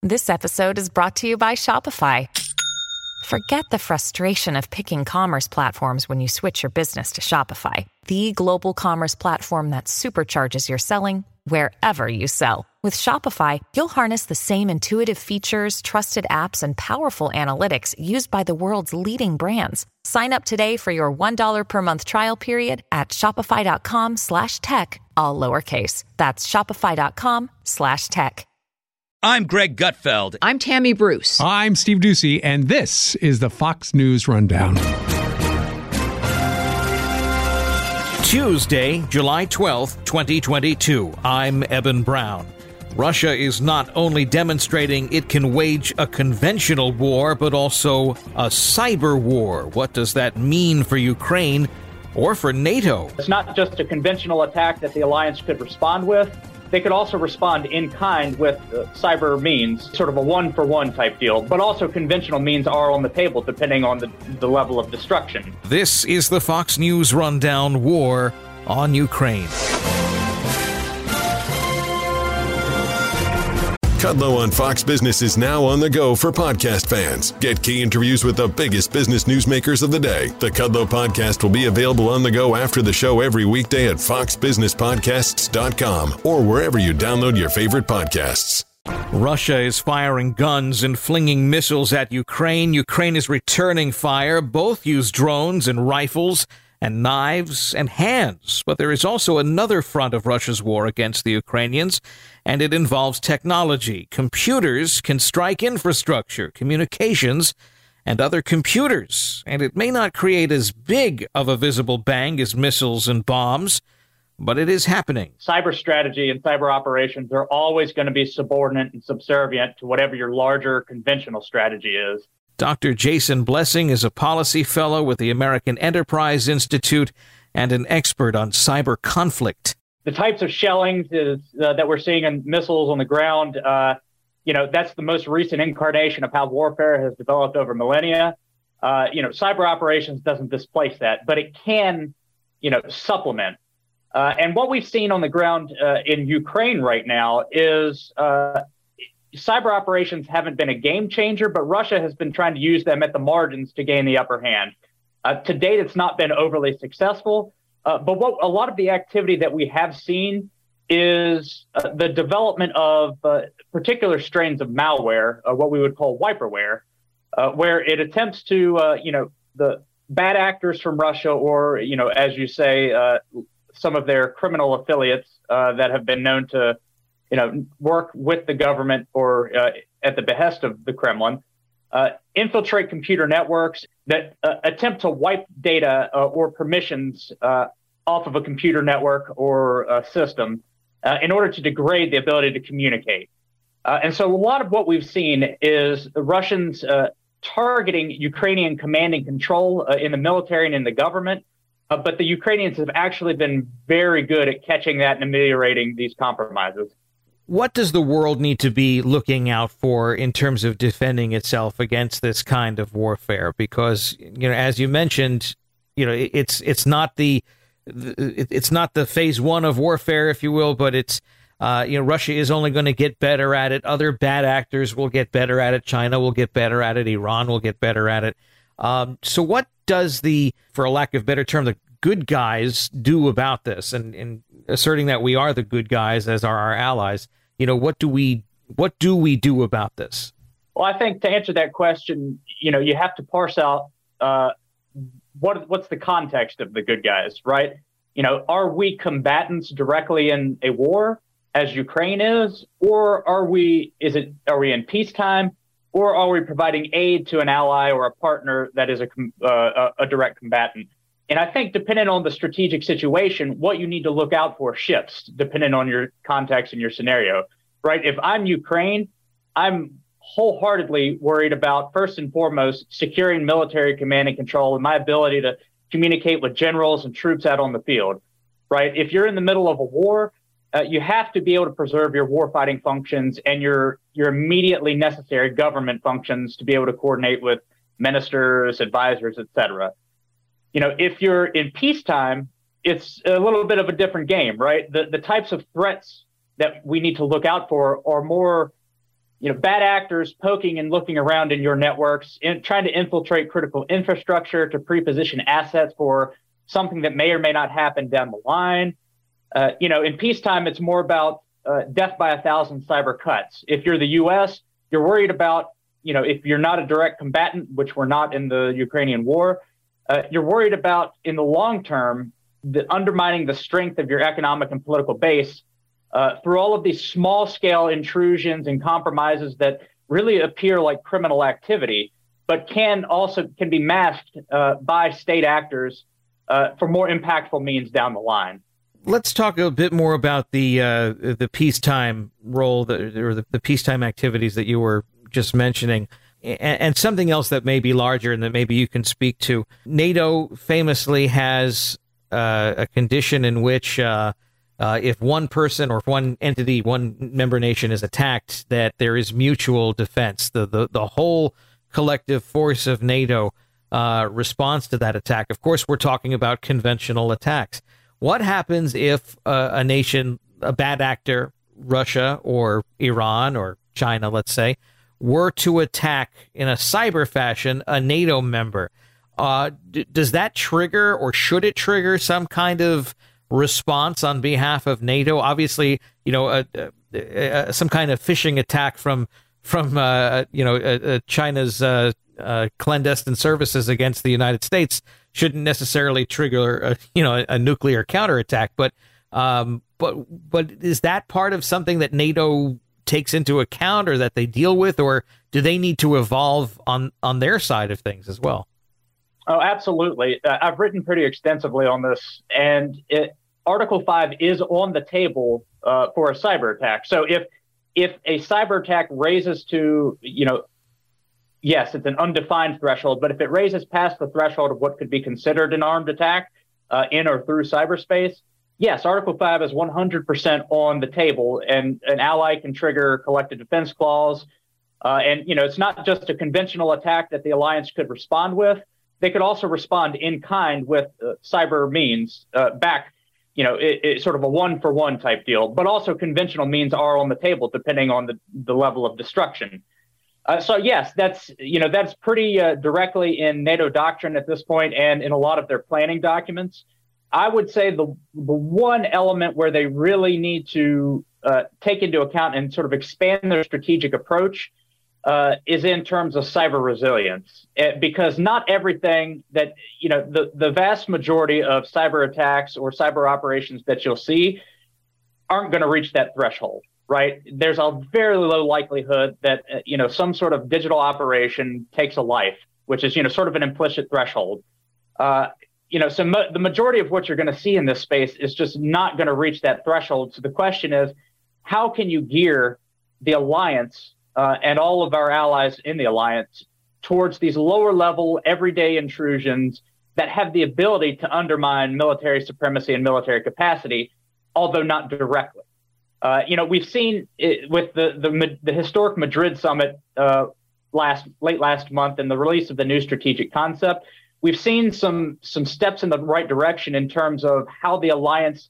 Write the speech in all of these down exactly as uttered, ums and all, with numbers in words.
This episode is brought to you by Shopify. Forget the frustration of picking commerce platforms when you switch your business to Shopify, the global commerce platform that supercharges your selling wherever you sell. With Shopify, you'll harness the same intuitive features, trusted apps, and powerful analytics used by the world's leading brands. Sign up today for your one dollar per month trial period at shopify.com slash tech, all lowercase. That's shopify.com slash tech. I'm Greg Gutfeld. I'm Tammy Bruce. I'm Steve Doocy, and this is the Fox News Rundown. Tuesday, July twelfth, twenty twenty-two. I'm Eben Brown. Russia is not only demonstrating it can wage a conventional war, but also a cyber war. What does that mean for Ukraine or for NATO? It's not just a conventional attack that the alliance could respond with. They could also respond in kind with uh, cyber means, sort of a one-for-one type deal. But also conventional means are on the table, depending on the, the level of destruction. This is the Fox News Rundown: War on Ukraine. Kudlow on Fox Business is now on the go for podcast fans. Get key interviews with the biggest business newsmakers of the day. The Kudlow podcast will be available on the go after the show every weekday at fox business podcasts dot com or wherever you download your favorite podcasts. Russia is firing guns and flinging missiles at Ukraine. Ukraine is returning fire. Both use drones and rifles and knives and hands. But there is also another front of Russia's war against the Ukrainians, and it involves technology. Computers can strike infrastructure, communications, and other computers. And it may not create as big of a visible bang as missiles and bombs, but it is happening. Cyber strategy and cyber operations are always going to be subordinate and subservient to whatever your larger conventional strategy is. Doctor Jason Blessing is a policy fellow with the American Enterprise Institute and an expert on cyber conflict. The types of shelling is, uh, that we're seeing in missiles on the ground, uh, you know, that's the most recent incarnation of how warfare has developed over millennia. Uh, you know, cyber operations doesn't displace that, but it can, you know, supplement. Uh, and what we've seen on the ground uh, in Ukraine right now is uh, cyber operations haven't been a game changer, but Russia has been trying to use them at the margins to gain the upper hand. Uh, to date, it's not been overly successful. Uh, but what a lot of the activity that we have seen is uh, the development of uh, particular strains of malware, uh, what we would call wiperware, uh, where it attempts to, uh, you know, the bad actors from Russia, or, you know, as you say, uh, some of their criminal affiliates uh, that have been known to, you know, work with the government or uh, at the behest of the Kremlin, uh, infiltrate computer networks that uh, attempt to wipe data uh, or permissions uh, off of a computer network or a system uh, in order to degrade the ability to communicate. Uh, and so a lot of what we've seen is the Russians uh, targeting Ukrainian command and control uh, in the military and in the government. Uh, but the Ukrainians have actually been very good at catching that and ameliorating these compromises. What does the world need to be looking out for in terms of defending itself against this kind of warfare? Because, you know, as you mentioned, you know, it's it's not the it's not the phase one of warfare, if you will, but it's uh, you know, Russia is only going to get better at it. Other bad actors will get better at it. China will get better at it. Iran will get better at it. Um, so what does the, for a lack of a better term, the good guys do about this? And, and asserting that we are the good guys, as are our allies, you know, what do we what do we do about this? Well, I think to answer that question, you know, you have to parse out uh, what what's the context of the good guys, right? You know, are we combatants directly in a war, as Ukraine is, or are we? Is it? Are we in peacetime? Or are we providing aid to an ally or a partner that is a, uh, a direct combatant? And I think depending on the strategic situation, what you need to look out for shifts depending on your context and your scenario, right? If I'm Ukraine, I'm wholeheartedly worried about, first and foremost, securing military command and control and my ability to communicate with generals and troops out on the field, right? If you're in the middle of a war, Uh, you have to be able to preserve your warfighting functions and your your immediately necessary government functions to be able to coordinate with ministers, advisors, et cetera. You know, if you're in peacetime, it's a little bit of a different game, right? The the types of threats that we need to look out for are more, you know, bad actors poking and looking around in your networks and trying to infiltrate critical infrastructure to pre-position assets for something that may or may not happen down the line. Uh, you know, in peacetime, it's more about uh, death by a thousand cyber cuts. If you're the U S, you're worried about, you know, if you're not a direct combatant, which we're not in the Ukrainian war, uh, you're worried about in the long term, the undermining the strength of your economic and political base uh, through all of these small scale intrusions and compromises that really appear like criminal activity, but can also can be masked uh, by state actors uh, for more impactful means down the line. Let's talk a bit more about the uh, the peacetime role that, or the, the peacetime activities that you were just mentioning, and, and something else that may be larger and that maybe you can speak to. NATO famously has uh, a condition in which uh, uh, if one person or if one entity, one member nation is attacked, that there is mutual defense. The the, the whole collective force of NATO uh, responds to that attack. Of course, we're talking about conventional attacks. What happens if uh, a nation, a bad actor, Russia or Iran or China, let's say, were to attack in a cyber fashion a NATO member? Uh, d- does that trigger, or should it trigger, some kind of response on behalf of NATO? Obviously, you know, uh, uh, uh, some kind of phishing attack from from uh, you know uh, uh, China's uh, uh, clandestine services against the United States shouldn't necessarily trigger a, you know a, a nuclear counterattack. But um, but but is that part of something that NATO takes into account, or that they deal with, or do they need to evolve on on their side of things as well? Oh, absolutely. Uh, I've written pretty extensively on this, and it, Article five is on the table uh, for a cyber attack. So if if a cyber attack raises to, you know, yes, it's an undefined threshold, but if it raises past the threshold of what could be considered an armed attack uh, in or through cyberspace, yes, Article five is one hundred percent on the table, and an ally can trigger collective defense clause. Uh, and, you know, it's not just a conventional attack that the alliance could respond with. They could also respond in kind with uh, cyber means uh, back, you know, it, it's sort of a one for one type deal, but also conventional means are on the table depending on the, the level of destruction. Uh, so, yes, that's, you know, that's pretty uh, directly in NATO doctrine at this point and in a lot of their planning documents. I would say the the one element where they really need to uh, take into account and sort of expand their strategic approach uh, is in terms of cyber resilience, it, because not everything that, you know, the, the vast majority of cyber attacks or cyber operations that you'll see aren't going to reach that threshold, right? There's a very low likelihood that, uh, you know, some sort of digital operation takes a life, which is, you know, sort of an implicit threshold. Uh, You know, so mo- the majority of what you're going to see in this space is just not going to reach that threshold. So the question is, how can you gear the alliance uh, and all of our allies in the alliance towards these lower level everyday intrusions that have the ability to undermine military supremacy and military capacity, although not directly? Uh, you know, we've seen it with the, the, the historic Madrid summit uh, last late last month and the release of the new strategic concept. We've seen some some steps in the right direction in terms of how the alliance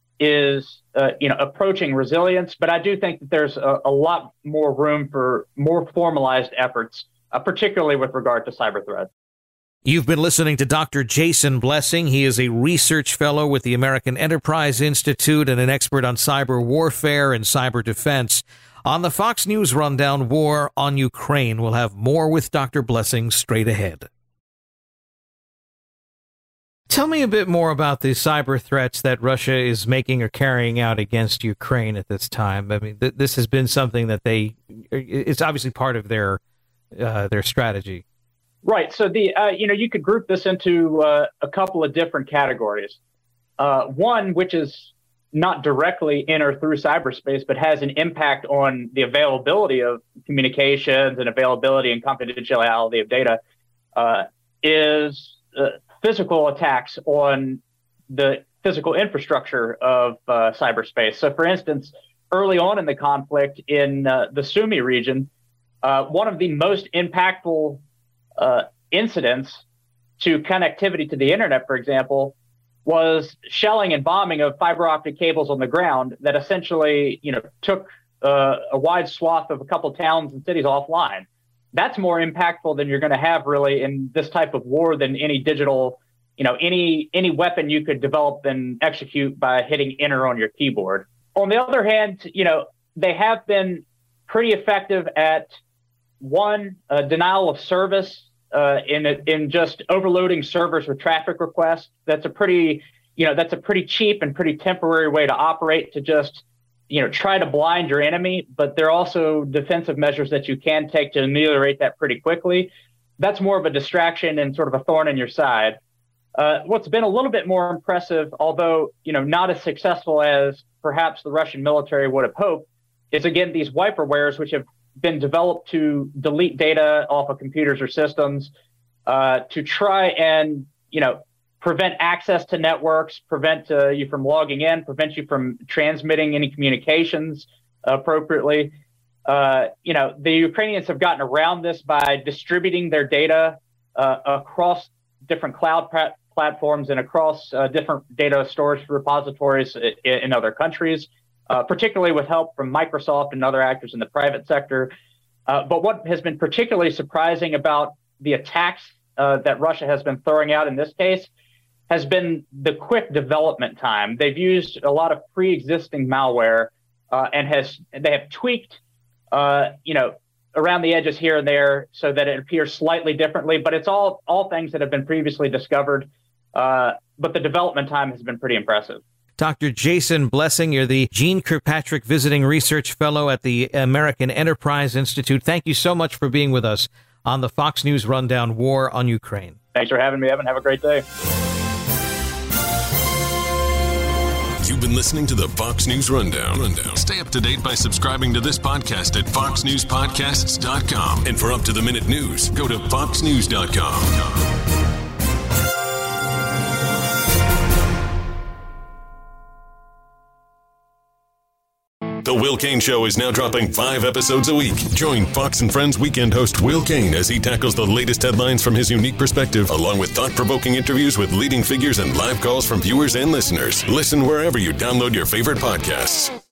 is, uh, you know, approaching resilience. But I do think that there's a, a lot more room for more formalized efforts, uh, particularly with regard to cyber threats. You've been listening to Doctor Jason Blessing. He is a research fellow with the American Enterprise Institute and an expert on cyber warfare and cyber defense. On the Fox News Rundown, War on Ukraine. We'll have more with Doctor Blessing straight ahead. Tell me a bit more about the cyber threats that Russia is making or carrying out against Ukraine at this time. I mean, th- this has been something that they, it's obviously part of their uh, their strategy. Right. So, the uh, you know, you could group this into uh, a couple of different categories. Uh, one, which is not directly in or through cyberspace, but has an impact on the availability of communications and availability and confidentiality of data, uh, is uh, physical attacks on the physical infrastructure of uh, cyberspace. So, for instance, early on in the conflict in uh, the Sumy region, uh, one of the most impactful uh, incidents to connectivity to the internet, for example, was shelling and bombing of fiber optic cables on the ground that essentially, you know, took uh, a wide swath of a couple towns and cities offline. That's more impactful than you're going to have really in this type of war than any digital, you know, any any weapon you could develop and execute by hitting enter on your keyboard. On the other hand, you know, they have been pretty effective at one, uh, denial of service uh, in in just overloading servers with traffic requests. That's a pretty, you know, that's a pretty cheap and pretty temporary way to operate to just, you know, try to blind your enemy. But there are also defensive measures that you can take to ameliorate that pretty quickly. That's more of a distraction and sort of a thorn in your side. Uh, what's been a little bit more impressive, although, you know, not as successful as perhaps the Russian military would have hoped, is again these wiperwares, which have been developed to delete data off of computers or systems, uh, to try and, you know, prevent access to networks, prevent uh, you from logging in, prevent you from transmitting any communications appropriately. Uh, you know, the Ukrainians have gotten around this by distributing their data uh, across different cloud pra- platforms and across uh, different data storage repositories in, in other countries. Uh, particularly with help from Microsoft and other actors in the private sector. Uh, but what has been particularly surprising about the attacks uh, that Russia has been throwing out in this case has been the quick development time. They've used a lot of pre-existing malware uh, and has they have tweaked, uh, you know, around the edges here and there so that it appears slightly differently. But it's all all things that have been previously discovered. Uh, but the development time has been pretty impressive. Doctor Jason Blessing, you're the Jeane Kirkpatrick Visiting Research Fellow at the American Enterprise Institute. Thank you so much for being with us on the Fox News Rundown, War on Ukraine. Thanks for having me, Evan. Have a great day. You've been listening to the Fox News Rundown. Rundown. Stay up to date by subscribing to this podcast at fox news podcasts dot com. And for up-to-the-minute news, go to fox news dot com. The Will Cain Show is now dropping five episodes a week. Join Fox and Friends weekend host Will Cain as he tackles the latest headlines from his unique perspective, along with thought-provoking interviews with leading figures and live calls from viewers and listeners. Listen wherever you download your favorite podcasts.